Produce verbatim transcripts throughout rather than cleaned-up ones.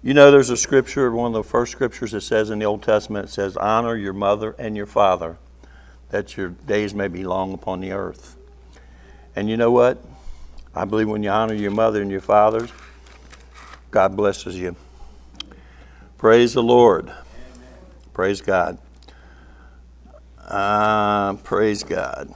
You know, there's a scripture, one of the first scriptures that says in the Old Testament, it says, honor your mother and your father, that your days may be long upon the earth. And you know what? I believe when you honor your mother and your fathers, God blesses you. Praise the Lord. Amen. Praise God. Uh, praise God.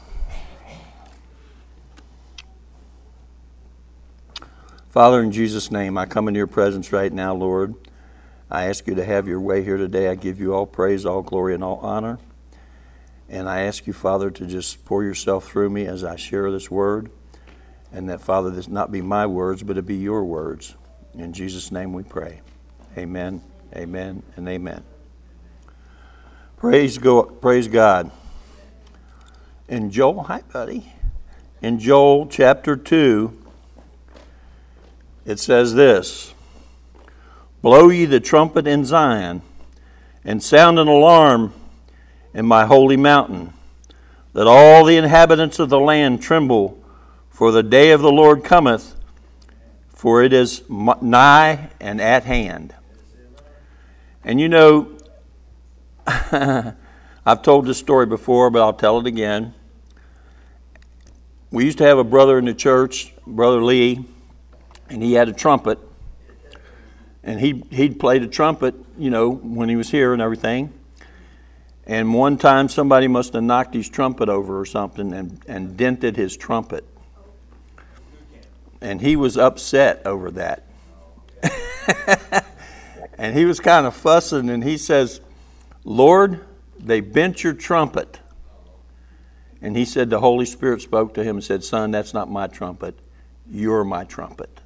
Father, in Jesus' name, I come into your presence right now, Lord. I ask you to have your way here today. I give you all praise, all glory, and all honor. And I ask you, Father, to just pour yourself through me as I share this word. And that, Father, this not be my words, but it be your words. In Jesus' name we pray. Amen, amen, and amen. Praise go, praise God. In Joel, hi buddy. In Joel chapter two, it says this, blow ye the trumpet in Zion, and sound an alarm in my holy mountain. Let all the inhabitants of the land tremble, for the day of the Lord cometh, for it is nigh and at hand. And you know, I've told this story before, but I'll tell it again. We used to have a brother in the church, Brother Lee, and he had a trumpet. And he, he'd play the trumpet, you know, when he was here and everything. And one time somebody must have knocked his trumpet over or something and, and dented his trumpet. And he was upset over that. And he was kind of fussing, and he says, Lord, they bent your trumpet. And he said the Holy Spirit spoke to him and said, son, that's not my trumpet. You're my trumpet.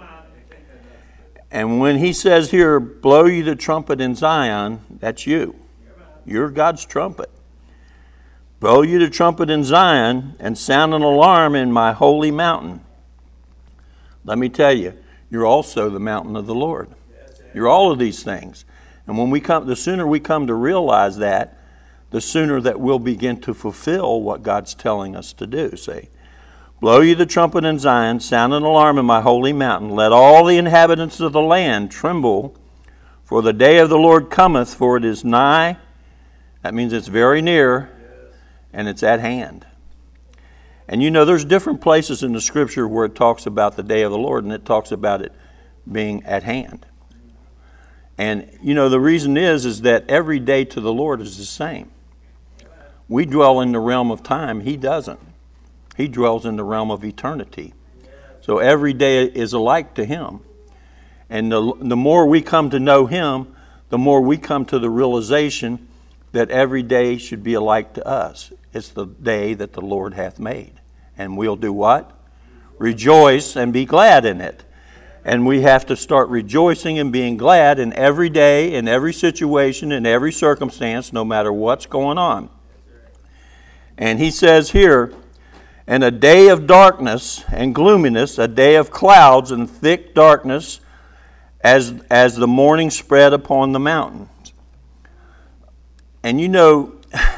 And when he says here, blow you the trumpet in Zion, that's you. You're God's trumpet. Blow you the trumpet in Zion and sound an alarm in my holy mountain. Let me tell you, you're also the mountain of the Lord. You're all of these things. And when we come, the sooner we come to realize that, the sooner that we'll begin to fulfill what God's telling us to do. See, blow you the trumpet in Zion, sound an alarm in my holy mountain. Let all the inhabitants of the land tremble, for the day of the Lord cometh, for it is nigh. That means it's very near, and it's at hand. And you know, there's different places in the Scripture where it talks about the day of the Lord, and it talks about it being at hand. And, you know, the reason is, is that every day to the Lord is the same. We dwell in the realm of time. He doesn't. He dwells in the realm of eternity. So every day is alike to Him. And the, the more we come to know Him, the more we come to the realization that every day should be alike to us. It's the day that the Lord hath made. And we'll do what? Rejoice and be glad in it. And we have to start rejoicing and being glad in every day, in every situation, in every circumstance, no matter what's going on. And he says here, and a day of darkness and gloominess, a day of clouds and thick darkness, as, as the morning spread upon the mountains. And you know,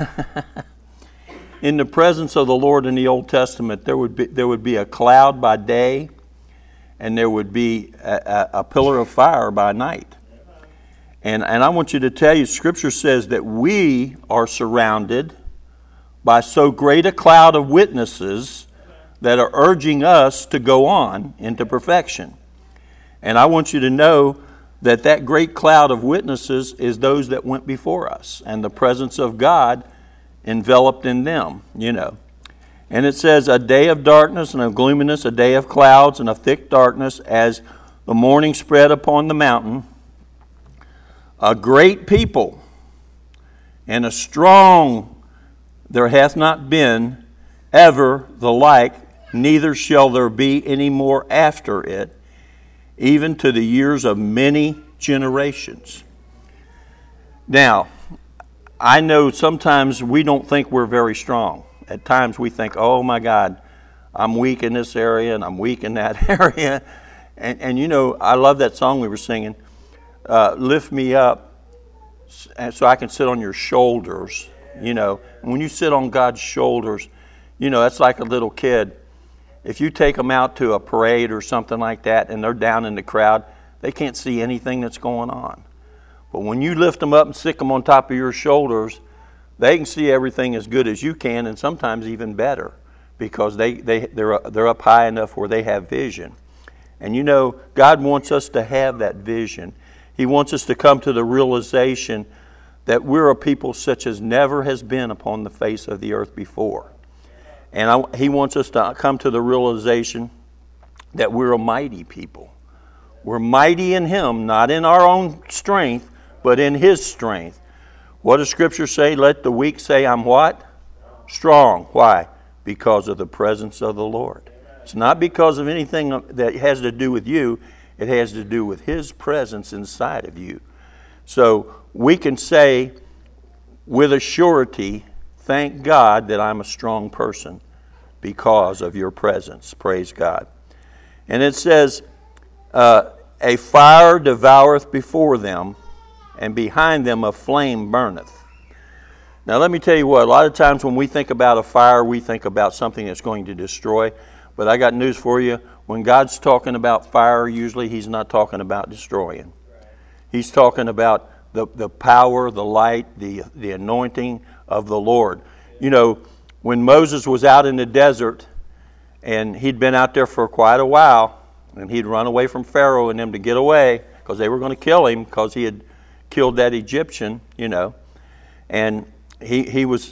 in the presence of the Lord in the Old Testament, there would be there would be a cloud by day, and there would be a, a, a pillar of fire by night. And and I want you to tell you, Scripture says that we are surrounded by so great a cloud of witnesses that are urging us to go on into perfection. And I want you to know that that great cloud of witnesses is those that went before us, and the presence of God enveloped in them, you know. And it says, a day of darkness and of gloominess, a day of clouds and of thick darkness, as the morning spread upon the mountain. A great people and a strong, there hath not been ever the like, neither shall there be any more after it, even to the years of many generations. Now, I know sometimes we don't think we're very strong. At times we think, oh my God, I'm weak in this area and I'm weak in that area. And, and you know, I love that song we were singing, uh, lift me up so I can sit on your shoulders. You know, when you sit on God's shoulders, you know, that's like a little kid. If you take them out to a parade or something like that and they're down in the crowd, they can't see anything that's going on. But when you lift them up and stick them on top of your shoulders, they can see everything as good as you can, and sometimes even better, because they, they, they're, they're up high enough where they have vision. And you know, God wants us to have that vision. He wants us to come to the realization that we're a people such as never has been upon the face of the earth before. And I, He wants us to come to the realization that we're a mighty people. We're mighty in Him, not in our own strength, but in His strength. What does Scripture say? Let the weak say, I'm what? Strong. Why? Because of the presence of the Lord. It's not because of anything that has to do with you. It has to do with His presence inside of you. So we can say with a surety, thank God that I'm a strong person because of your presence. Praise God. And it says, uh, a fire devoureth before them, and behind them a flame burneth. Now let me tell you what, a lot of times when we think about a fire, we think about something that's going to destroy. But I got news for you. When God's talking about fire, usually He's not talking about destroying. He's talking about the, the power, the light, the, the anointing of the Lord. You know, when Moses was out in the desert, and he'd been out there for quite a while, and he'd run away from Pharaoh and them to get away, because they were going to kill him, because he had killed that Egyptian, you know. And he he was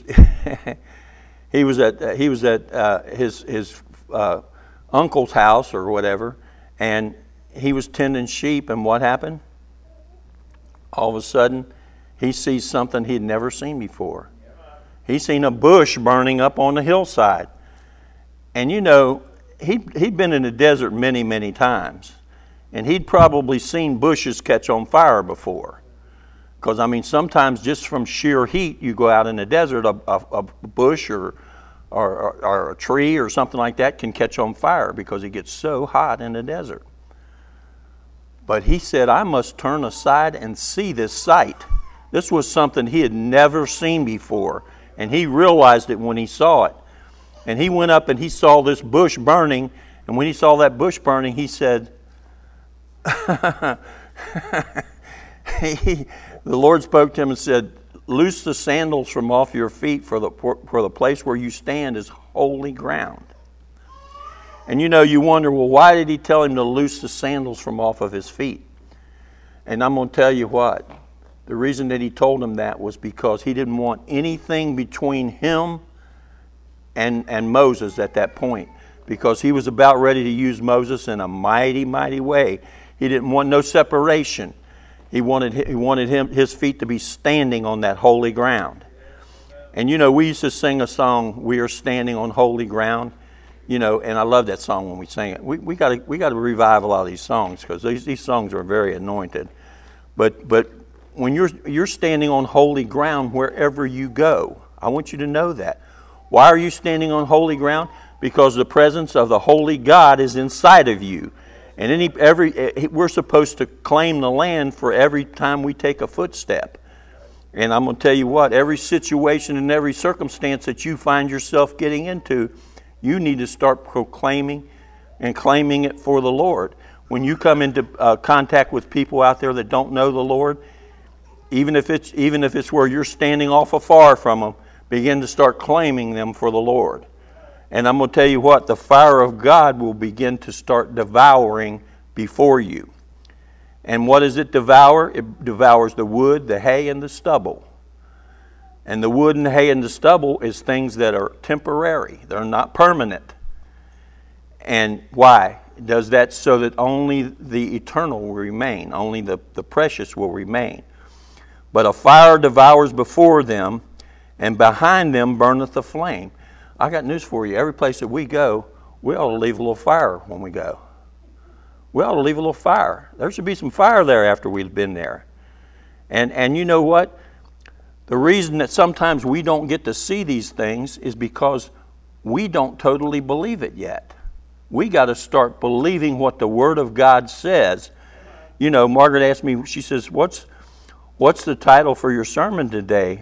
he was at he was at uh, his his uh, uncle's house or whatever, and he was tending sheep. And what happened? All of a sudden, he sees something he'd never seen before. He seen a bush burning up on the hillside, and you know he he'd been in the desert many many times, and he'd probably seen bushes catch on fire before. Because, I mean, sometimes just from sheer heat, you go out in the desert, a, a, a bush or, or, or a tree or something like that can catch on fire because it gets so hot in the desert. But he said, I must turn aside and see this sight. This was something he had never seen before, and he realized it when he saw it. And he went up and he saw this bush burning, and when he saw that bush burning, he said, he, the Lord spoke to him and said, loose the sandals from off your feet, for the, for the place where you stand is holy ground. And you know, you wonder, well, why did he tell him to loose the sandals from off of his feet? And I'm going to tell you what. The reason that he told him that was because he didn't want anything between him and, and Moses at that point. Because he was about ready to use Moses in a mighty, mighty way. He didn't want no separation. He wanted he wanted him his feet to be standing on that holy ground. And you know, we used to sing a song, "We Are Standing on Holy Ground." You know, and I love that song when we sing it. We we got to we got to revive a lot of these songs, because these these songs are very anointed. But but when you're you're standing on holy ground wherever you go, I want you to know that. Why are you standing on holy ground? Because the presence of the holy God is inside of you. And any every we're supposed to claim the land for every time we take a footstep. And I'm going to tell you what, every situation and every circumstance that you find yourself getting into, you need to start proclaiming and claiming it for the Lord. When you come into uh, contact with people out there that don't know the Lord, even if it's even if it's where you're standing off afar from them, begin to start claiming them for the Lord. And I'm going to tell you what, the fire of God will begin to start devouring before you. And what does it devour? It devours the wood, the hay, and the stubble. And the wood and the hay and the stubble is things that are temporary. They're not permanent. And why? It does that so that only the eternal will remain. Only the, the precious will remain. But a fire devours before them, and behind them burneth a flame. I got news for you. Every place that we go, we ought to leave a little fire when we go. We ought to leave a little fire. There should be some fire there after we've been there. And and you know what? The reason that sometimes we don't get to see these things is because we don't totally believe it yet. We got to start believing what the Word of God says. You know, Margaret asked me, she says, what's, what's the title for your sermon today?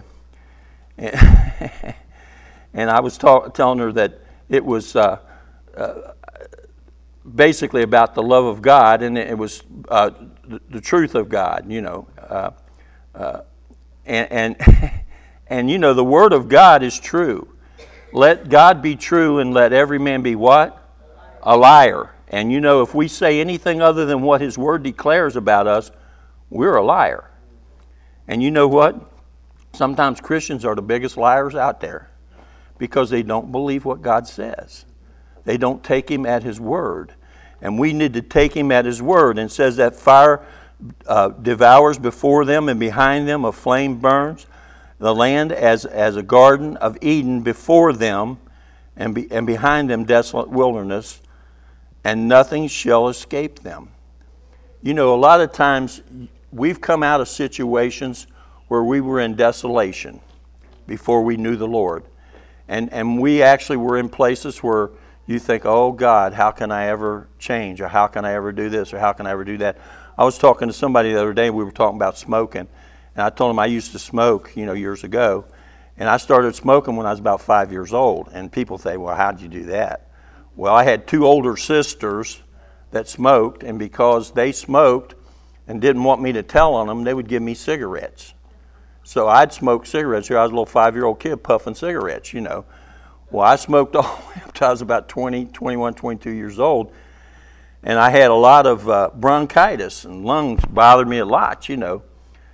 And I was talk, telling her that it was uh, uh, basically about the love of God, and it was uh, the, the truth of God, you know. Uh, uh, and, and, and, you know, the Word of God is true. Let God be true and let every man be what? A liar. And, you know, if we say anything other than what His Word declares about us, we're a liar. And you know what? Sometimes Christians are the biggest liars out there because they don't believe what God says. They don't take Him at His word. And we need to take Him at His word. And it says that fire uh, devours before them, and behind them a flame burns. The land as, as a garden of Eden before them, and, be, and behind them desolate wilderness, and nothing shall escape them. You know, a lot of times we've come out of situations where we were in desolation before we knew the Lord. And and we actually were in places where you think, oh God, how can I ever change? Or how can I ever do this? Or how can I ever do that? I was talking to somebody the other day, we were talking about smoking. And I told him I used to smoke, you know, years ago. And I started smoking when I was about five years old. And people say, well, how'd you do that? Well, I had two older sisters that smoked. And because they smoked and didn't want me to tell on them, they would give me cigarettes. So I'd smoke cigarettes here. I was a little five-year-old kid puffing cigarettes, you know. Well, I smoked all the way up till I was about twenty, twenty-one, twenty-two years old. And I had a lot of uh, bronchitis, and lungs bothered me a lot, you know.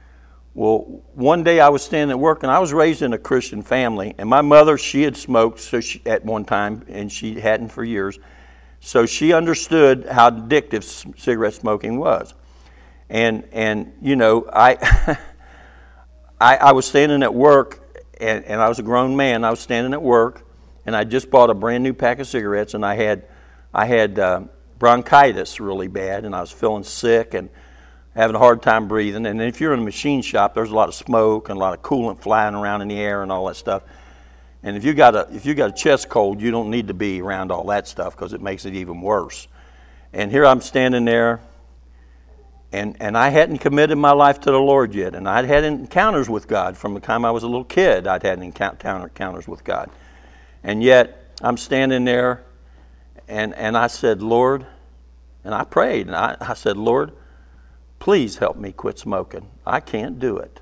Well, one day I was standing at work, and I was raised in a Christian family. And my mother, she had smoked so she, at one time, and she hadn't for years. So she understood how addictive c- cigarette smoking was. And, and you know, I... I, I was standing at work, and, and I was a grown man. I was standing at work, and I just bought a brand new pack of cigarettes, and I had I had uh, bronchitis really bad, and I was feeling sick and having a hard time breathing. And if you're in a machine shop, there's a lot of smoke and a lot of coolant flying around in the air and all that stuff. And if you got a if you got a chest cold, you don't need to be around all that stuff because it makes it even worse. And here I'm standing there. And and I hadn't committed my life to the Lord yet. And I'd had encounters with God from the time I was a little kid. I'd had encounter, encounters with God. And yet, I'm standing there, and, and I said, Lord, and I prayed, and I, I said, Lord, please help me quit smoking. I can't do it.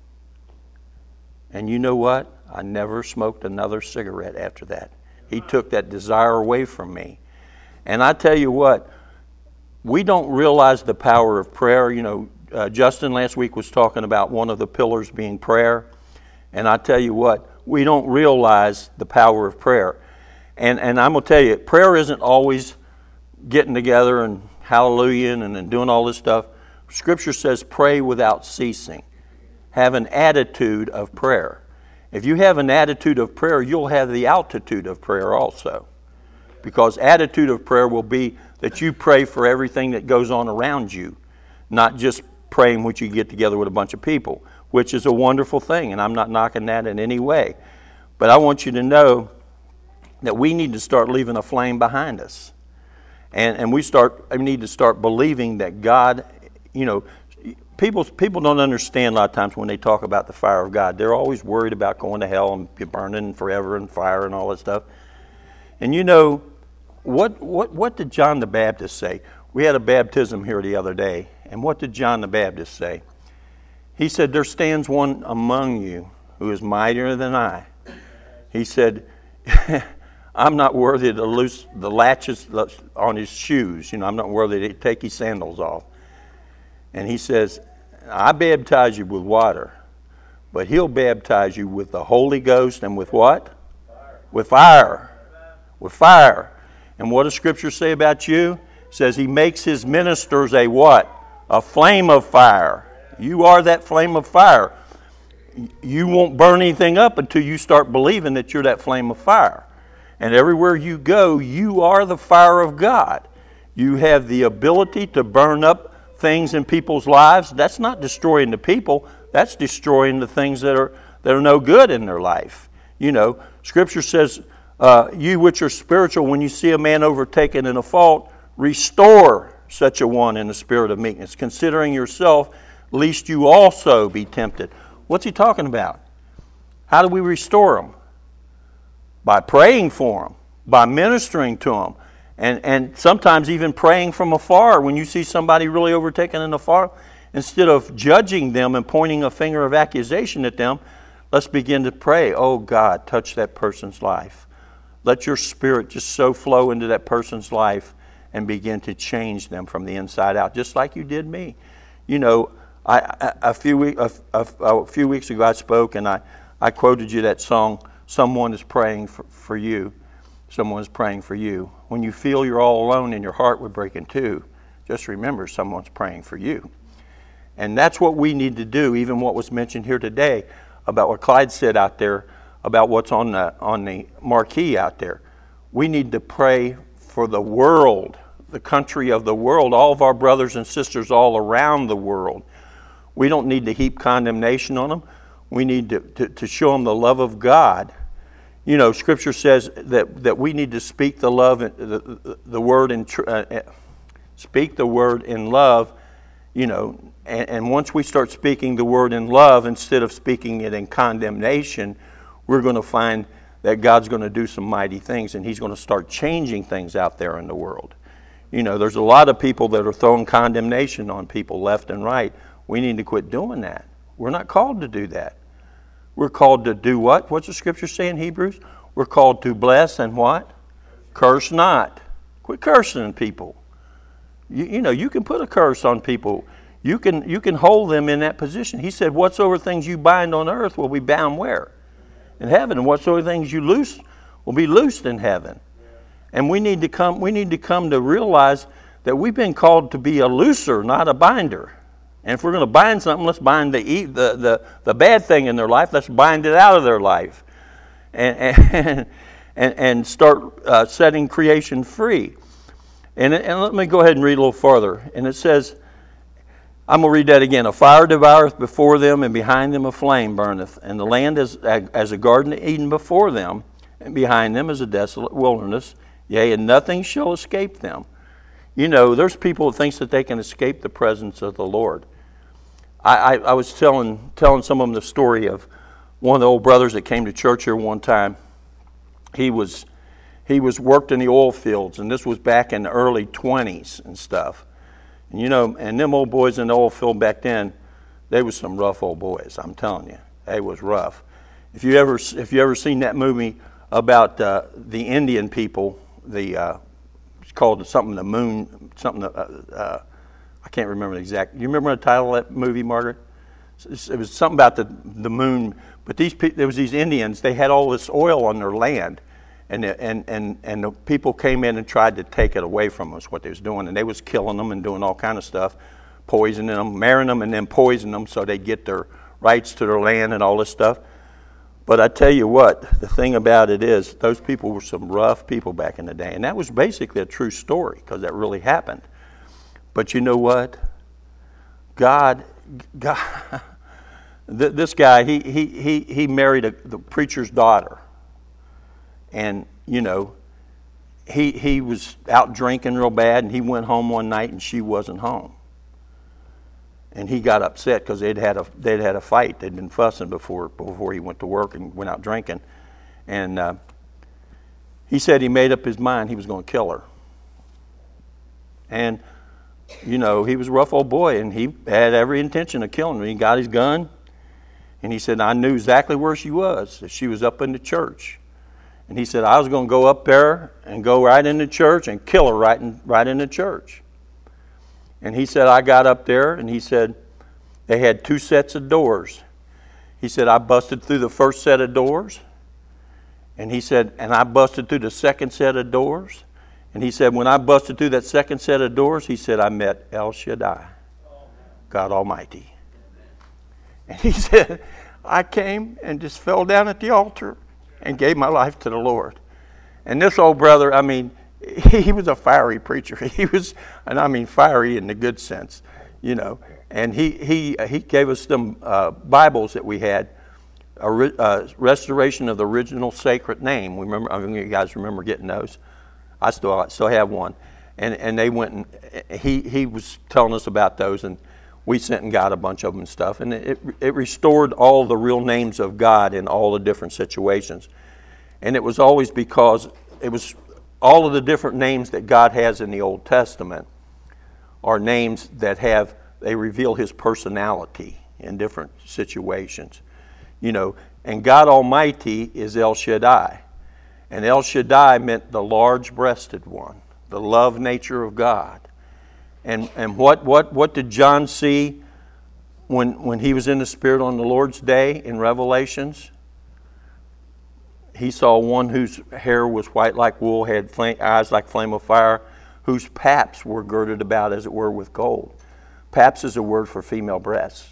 And you know what? I never smoked another cigarette after that. He took that desire away from me. And I tell you what, we don't realize the power of prayer. You know, uh, Justin last week was talking about one of the pillars being prayer. And I tell you what, we don't realize the power of prayer. And and I'm going to tell you, prayer isn't always getting together and hallelujah and, and doing all this stuff. Scripture says pray without ceasing. Have an attitude of prayer. If you have an attitude of prayer, you'll have the altitude of prayer also. Because attitude of prayer will be that you pray for everything that goes on around you, not just praying when you get together with a bunch of people, which is a wonderful thing, and I'm not knocking that in any way. But I want you to know that we need to start leaving a flame behind us. And and we start we need to start believing that God, you know, people people don't understand a lot of times when they talk about the fire of God. They're always worried about going to hell and burning forever in fire and all that stuff. And you know, What what what did John the Baptist say? We had a baptism here the other day, and what did John the Baptist say? He said, there stands one among you who is mightier than I. He said, I'm not worthy to loose the latches on his shoes. You know, I'm not worthy to take his sandals off. And he says, I baptize you with water, but he'll baptize you with the Holy Ghost and with what? Fire. With fire. With fire. And what does Scripture say about you? It says he makes his ministers a what? A flame of fire. You are that flame of fire. You won't burn anything up until you start believing that you're that flame of fire. And everywhere you go, you are the fire of God. You have the ability to burn up things in people's lives. That's not destroying the people. That's destroying the things that are that are no good in their life. You know, Scripture says, Uh, you which are spiritual, when you see a man overtaken in a fault, restore such a one in the spirit of meekness, considering yourself, lest you also be tempted. What's he talking about? How do we restore them? By praying for them, by ministering to them. And, and sometimes even praying from afar. When you see somebody really overtaken in afar, instead of judging them and pointing a finger of accusation at them, let's begin to pray, oh God, touch that person's life. Let your spirit just so flow into that person's life and begin to change them from the inside out, just like you did me. You know, I, I, a, few week, a, a, a few weeks ago I spoke and I, I quoted you that song, Someone is Praying for, for You. Someone is praying for you. When you feel you're all alone and your heart would break in two, just remember someone's praying for you. And that's what we need to do, even what was mentioned here today about what Clyde said out there, about what's on the, on the marquee out there. We need to pray for the world, the country of the world, all of our brothers and sisters all around the world. We don't need to heap condemnation on them. We need to, to, to show them the love of God. You know, Scripture says that, that we need to speak the love, the, the, the word in tr- uh, speak the word in love. You know, and, and once we start speaking the word in love instead of speaking it in condemnation, we're going to find that God's going to do some mighty things, and He's going to start changing things out there in the world. You know, there's a lot of people that are throwing condemnation on people left and right. We need to quit doing that. We're not called to do that. We're called to do what? What's the Scripture say in Hebrews? We're called to bless and what? Curse not. Quit cursing people. You, you know, you can put a curse on people. You can, you can hold them in that position. He said, whatsoever things you bind on earth will be bound where? In heaven. And whatsoever things you loose will be loosed in heaven. And we need to come, we need to come to realize that we've been called to be a looser, not a binder. And if we're going to bind something, let's bind the, the, the, the bad thing in their life. Let's bind it out of their life. And, and, and, and start uh, setting creation free. And, and let me go ahead and read a little farther. And it says, I'm going to read that again. A fire devoureth before them, and behind them a flame burneth. And the land is as a garden of Eden before them, and behind them is a desolate wilderness. Yea, and nothing shall escape them. You know, there's people that think that they can escape the presence of the Lord. I, I, I was telling telling some of them the story of one of the old brothers that came to church here one time. He was he was worked in the oil fields, and this was back in the early twenties and stuff. And you know, and them old boys in the oil field back then, they was some rough old boys. I'm telling you, they was rough. If you ever if you ever seen that movie about uh, the Indian people, the uh, it's called something the moon something. Uh, uh, I can't remember the exact. You remember the title of that movie, Margaret? It was something about the the moon. But these there was these Indians. They had all this oil on their land, and the, and and and the people came in and tried to take it away from us. What they was doing, and they was killing them and doing all kind of stuff, poisoning them, marrying them, and then poisoning them so they get their rights to their land and all this stuff. But I tell you what, the thing about it is, those people were some rough people back in the day, and that was basically a true story because that really happened. But you know what? God, God, this guy, he he he he married a, the preacher's daughter, and you know, he he was out drinking real bad, and he went home one night, and she wasn't home, and he got upset because they'd had a they'd had a fight, they'd been fussing before before he went to work and went out drinking, and uh, he said he made up his mind he was going to kill her, and. You know, he was a rough old boy, and he had every intention of killing her. He got his gun, and he said, I knew exactly where she was. She was up in the church. And he said, I was going to go up there and go right in the church and kill her right in, right in the church. And he said, I got up there, and he said, they had two sets of doors. He said, I busted through the first set of doors. And he said, and I busted through the second set of doors. And he said, when I busted through that second set of doors, he said, I met El Shaddai, God Almighty. And he said, I came and just fell down at the altar and gave my life to the Lord. And this old brother, I mean, he was a fiery preacher. He was, and I mean fiery in the good sense, you know. And he he he gave us some uh, Bibles that we had, a re, uh, restoration of the original sacred name. We remember, I mean, you guys remember getting those. I still I still have one, and and they went and he he was telling us about those, and we sent and got a bunch of them and stuff, and it it restored all the real names of God in all the different situations, and it was always because it was all of the different names that God has in the Old Testament are names that have, they reveal his personality in different situations. You know, and God Almighty is El Shaddai. And El Shaddai meant the large-breasted one, the love nature of God. And and what what what did John see when when he was in the Spirit on the Lord's day in Revelations? He saw one whose hair was white like wool, had flame, eyes like flame of fire, whose paps were girded about, as it were, with gold. Paps is a word for female breasts.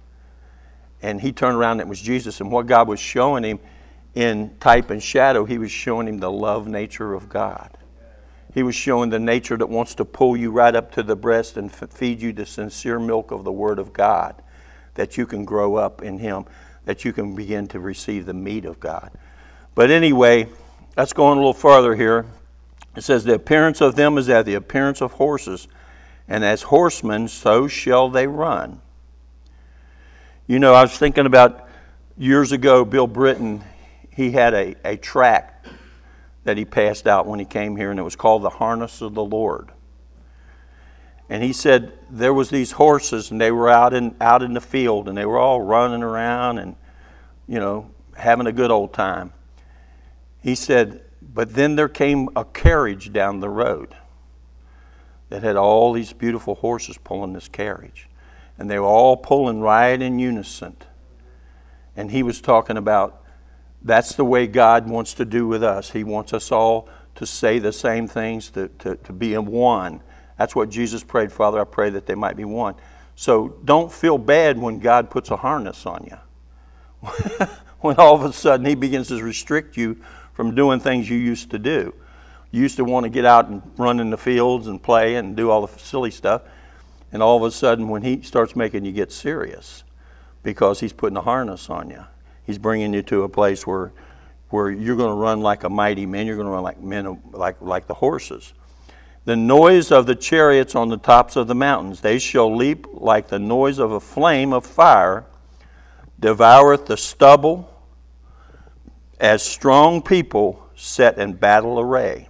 And he turned around, and it was Jesus. And what God was showing him in type and shadow, he was showing him the love nature of God. He was showing the nature that wants to pull you right up to the breast and f- feed you the sincere milk of the Word of God, that you can grow up in him, that you can begin to receive the meat of God. But anyway, let's go on a little farther here. It says, the appearance of them is as the appearance of horses, and as horsemen so shall they run. You know, I was thinking about years ago, Bill Britton, he had a, a tract that he passed out when he came here, and it was called The Harness of the Lord. And he said there was these horses, and they were out in out in the field, and they were all running around and, you know, having a good old time. He said, but then there came a carriage down the road that had all these beautiful horses pulling this carriage. And they were all pulling right in unison. And he was talking about that's the way God wants to do with us. He wants us all to say the same things, to, to, to be in one. That's what Jesus prayed, Father, I pray that they might be one. So don't feel bad when God puts a harness on you. When all of a sudden he begins to restrict you from doing things you used to do. You used to want to get out and run in the fields and play and do all the silly stuff. And all of a sudden when he starts making you get serious, because he's putting a harness on you. He's bringing you to a place where where you're going to run like a mighty man. You're going to run like men, like like the horses. The noise of the chariots on the tops of the mountains, they shall leap like the noise of a flame of fire, devoureth the stubble, as strong people set in battle array.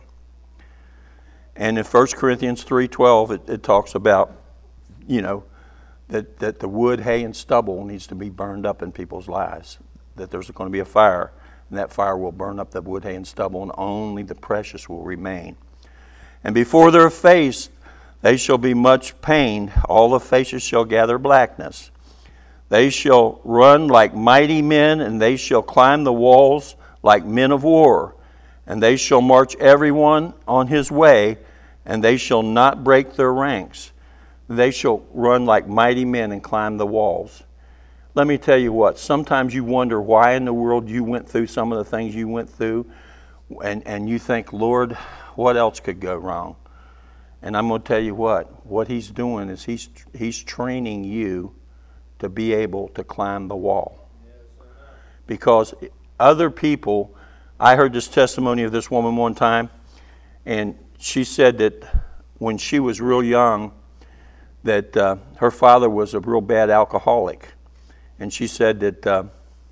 And in First Corinthians three twelve, it, it talks about, you know, that, that the wood, hay, and stubble needs to be burned up in people's lives. That there's going to be a fire, and that fire will burn up the wood, hay, and stubble, and only the precious will remain. And before their face they shall be much pained. All the faces shall gather blackness. They shall run like mighty men, and they shall climb the walls like men of war. And they shall march everyone on his way, and they shall not break their ranks. They shall run like mighty men and climb the walls. Let me tell you what, sometimes you wonder why in the world you went through some of the things you went through, and, and you think, Lord, what else could go wrong? And I'm going to tell you what, what he's doing is he's he's training you to be able to climb the wall. Because other people, I heard this testimony of this woman one time, and she said that when she was real young, that uh, her father was a real bad alcoholic. And she said that, uh,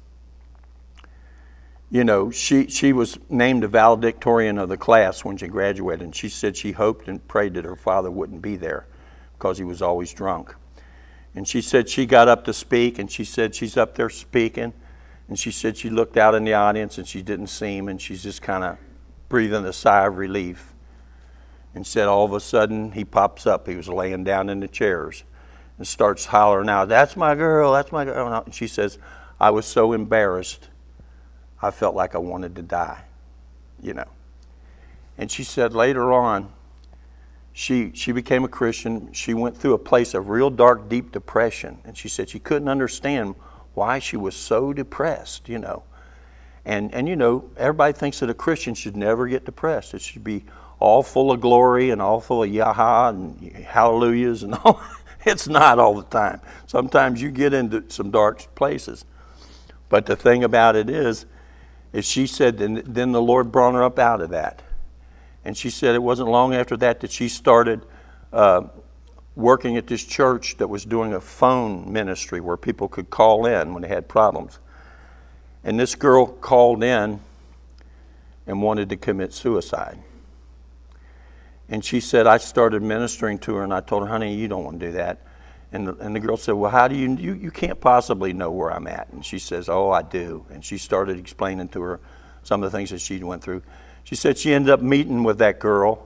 you know, she, she was named a valedictorian of the class when she graduated. And she said she hoped and prayed that her father wouldn't be there because he was always drunk. And she said she got up to speak, and she said she's up there speaking. And she said she looked out in the audience, and she didn't see him, and she's just kind of breathing a sigh of relief. And said all of a sudden he pops up. He was laying down in the chairs and starts hollering out, that's my girl, that's my girl. And she says, I was so embarrassed, I felt like I wanted to die, you know. And she said later on, she she became a Christian. She went through a place of real dark, deep depression. And she said she couldn't understand why she was so depressed, you know. And, and you know, everybody thinks that a Christian should never get depressed. It should be all full of glory and all full of yaha and hallelujahs and all. It's not all the time. Sometimes you get into some dark places. But the thing about it is, is she said, then, then the Lord brought her up out of that. And she said it wasn't long after that that she started uh, working at this church that was doing a phone ministry where people could call in when they had problems. And this girl called in and wanted to commit suicide. And she said, I started ministering to her, and I told her, honey, you don't want to do that. And the, and the girl said, well, how do you, you, you can't possibly know where I'm at. And she says, oh, I do. And she started explaining to her some of the things that she went through. She said she ended up meeting with that girl,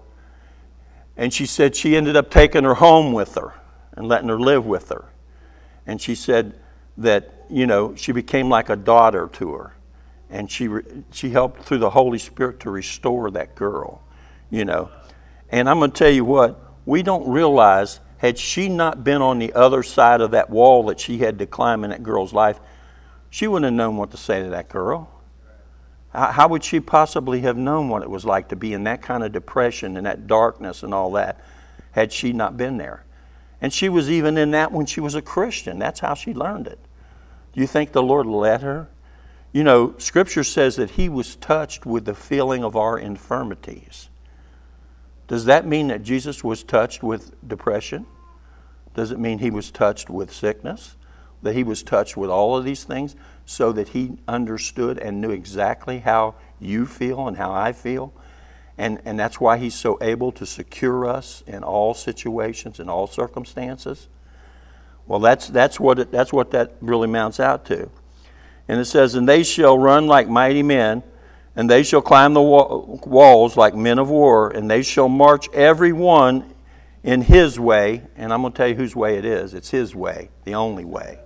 and she said she ended up taking her home with her and letting her live with her. And she said that, you know, she became like a daughter to her. And she, she helped through the Holy Spirit to restore that girl, you know. And I'm going to tell you what, we don't realize, had she not been on the other side of that wall that she had to climb in that girl's life, she wouldn't have known what to say to that girl. How would she possibly have known what it was like to be in that kind of depression and that darkness and all that had she not been there? And she was even in that when she was a Christian. That's how she learned it. Do you think the Lord let her? You know, Scripture says that He was touched with the feeling of our infirmities. Does that mean that Jesus was touched with depression? Does it mean He was touched with sickness? That He was touched with all of these things so that He understood and knew exactly how you feel and how I feel? And, and that's why He's so able to secure us in all situations, in all circumstances? Well, that's, that's, what, it, that's what that really amounts out to. And it says, and they shall run like mighty men, and they shall climb the walls like men of war, and they shall march every one in his way. And I'm going to tell you whose way it is. It's His way, the only way.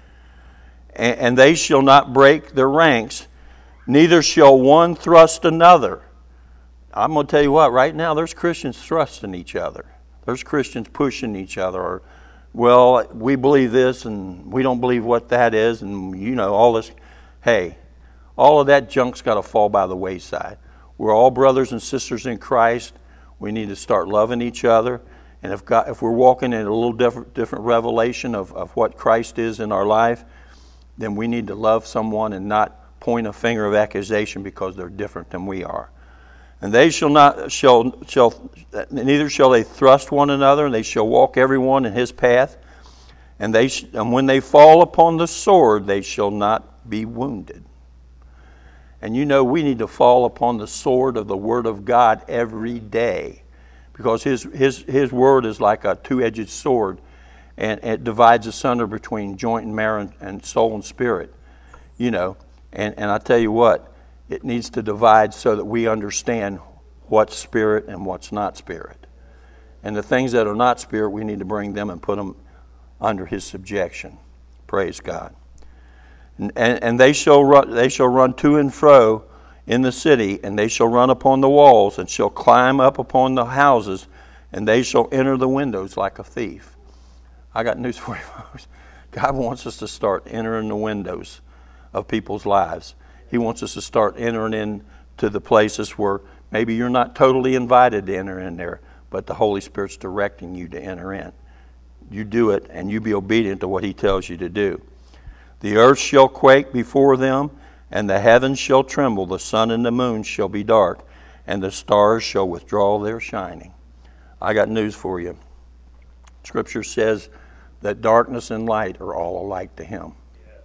And, and they shall not break their ranks, neither shall one thrust another. I'm going to tell you what, right now there's Christians thrusting each other. There's Christians pushing each other. Or, well, we believe this, and we don't believe what that is, and you know, all this. Hey, all of that junk's got to fall by the wayside. We're all brothers and sisters in Christ. We need to start loving each other. And if God, if we're walking in a little different, different revelation of, of what Christ is in our life, then we need to love someone and not point a finger of accusation because they're different than we are. And they shall not shall shall neither shall they thrust one another, and they shall walk every one in his path. And they sh- and when they fall upon the sword, they shall not be wounded. And you know, we need to fall upon the sword of the Word of God every day, because His His His Word is like a two-edged sword, and it divides asunder between joint and marrow and soul and spirit. You know, and and I tell you what, it needs to divide so that we understand what's spirit and what's not spirit. And the things that are not spirit, we need to bring them and put them under His subjection. Praise God. And, and, and they shall run, they shall run to and fro in the city, and they shall run upon the walls, and shall climb up upon the houses, and they shall enter the windows like a thief. I got news for you, folks. God wants us to start entering the windows of people's lives. He wants us to start entering into the places where maybe you're not totally invited to enter in there, but the Holy Spirit's directing you to enter in. You do it, and you be obedient to what He tells you to do. The earth shall quake before them, and the heavens shall tremble. The sun and the moon shall be dark, and the stars shall withdraw their shining. I got news for you. Scripture says that darkness and light are all alike to Him.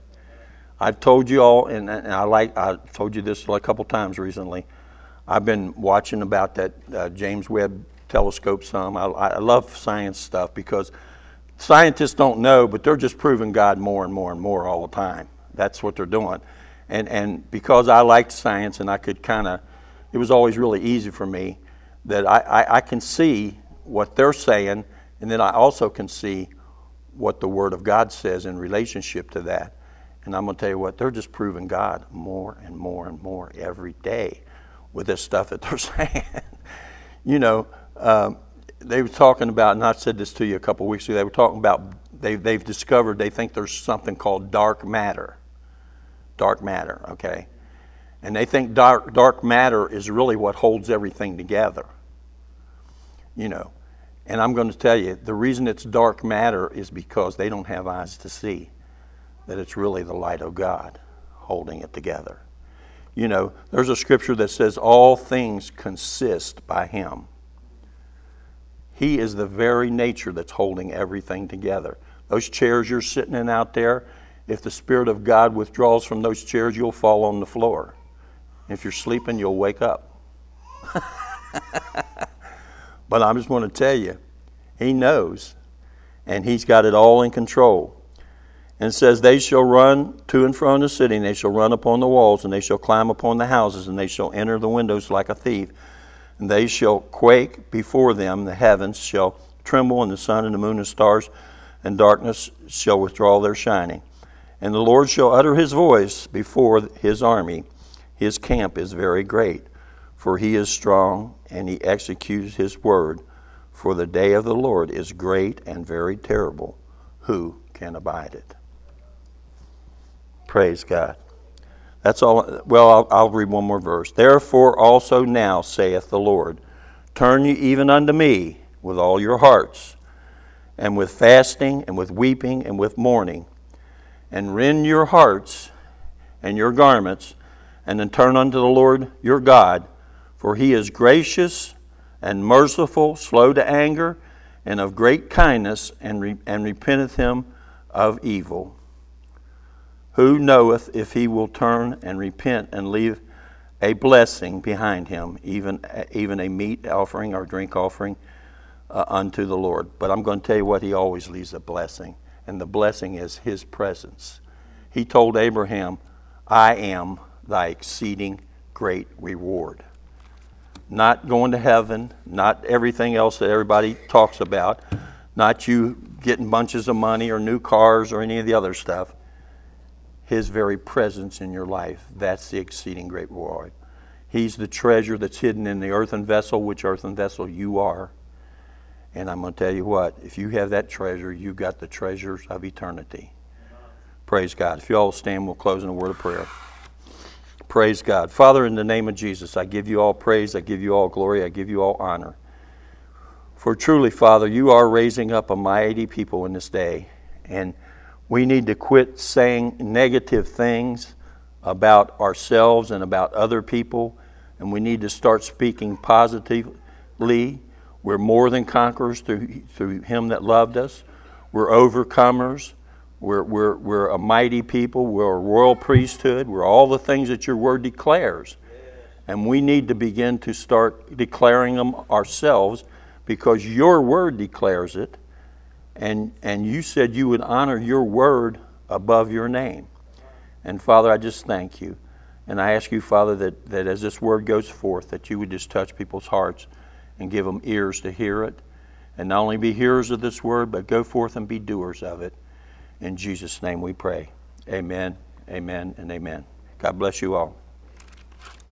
I've told you all, and, and I like I told you this a couple times recently. I've been watching about that uh, James Webb telescope some. I, I love science stuff because scientists don't know, but they're just proving God more and more and more all the time. That's what they're doing. And and because I liked science and I could kind of, it was always really easy for me that I, I, I can see what they're saying, and then I also can see what the Word of God says in relationship to that. And I'm going to tell you what, they're just proving God more and more and more every day with this stuff that they're saying. You know, um, they were talking about, and I said this to you a couple of weeks ago, they were talking about, they, they've discovered, they think there's something called dark matter. Dark matter, okay? And they think dark, dark matter is really what holds everything together. You know, and I'm going to tell you, the reason it's dark matter is because they don't have eyes to see that it's really the light of God holding it together. You know, there's a scripture that says all things consist by Him. He is the very nature that's holding everything together. Those chairs you're sitting in out there, if the Spirit of God withdraws from those chairs, you'll fall on the floor. If you're sleeping, you'll wake up. But I just want to tell you, he knows, and he's got it all in control. And it says, they shall run to and fro in the city, and they shall run upon the walls, and they shall climb upon the houses, and they shall enter the windows like a thief. And they shall quake before them, the heavens shall tremble, and the sun and the moon and stars, and darkness shall withdraw their shining. And the Lord shall utter his voice before his army. His camp is very great, for he is strong, and he executes his word. For the day of the Lord is great and very terrible. Who can abide it? Praise God. That's all. Well, I'll, I'll read one more verse. Therefore also now saith the Lord, turn ye even unto me with all your hearts, and with fasting, and with weeping, and with mourning, and rend your hearts and your garments, and then turn unto the Lord your God, for he is gracious and merciful, slow to anger, and of great kindness, and, re- and repenteth him of evil. Who knoweth if he will turn and repent and leave a blessing behind him, even, even a meat offering or drink offering uh, unto the Lord? But I'm going to tell you what, he always leaves a blessing, and the blessing is his presence. He told Abraham, I am thy exceeding great reward. Not going to heaven, not everything else that everybody talks about, not you getting bunches of money or new cars or any of the other stuff. His very presence in your life, that's the exceeding great reward. He's the treasure that's hidden in the earthen vessel, which earthen vessel you are. And I'm going to tell you what, if you have that treasure, you've got the treasures of eternity. Praise God. If you all stand, we'll close in a word of prayer. Praise God. Father, in the name of Jesus, I give you all praise, I give you all glory, I give you all honor. For truly, Father, you are raising up a mighty people in this day. And we need to quit saying negative things about ourselves and about other people. And we need to start speaking positively. We're more than conquerors through, through him that loved us. We're overcomers. We're, we're, we're a mighty people. We're a royal priesthood. We're all the things that your word declares. And we need to begin to start declaring them ourselves, because your word declares it. And, and you said you would honor your word above your name. And Father, I just thank you. And I ask you, Father, that, that as this word goes forth, that you would just touch people's hearts and give them ears to hear it. And not only be hearers of this word, but go forth and be doers of it. In Jesus' name we pray. Amen, amen, and amen. God bless you all.